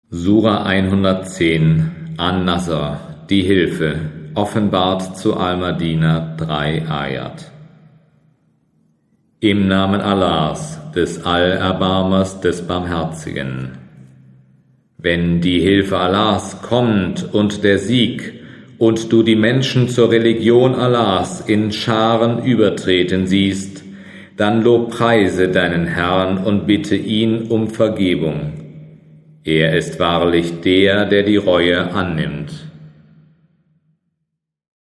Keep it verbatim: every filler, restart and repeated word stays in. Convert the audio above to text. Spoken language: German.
Sura hundertzehn An-Nasr, die Hilfe, offenbart zu Al-Madina, drei Ayat. Im Namen Allahs, des Allerbarmers, des Barmherzigen. Wenn die Hilfe Allahs kommt und der Sieg, und du die Menschen zur Religion Allahs in Scharen übertreten siehst, dann lobpreise deinen Herrn und bitte ihn um Vergebung. Er ist wahrlich der, der die Reue annimmt.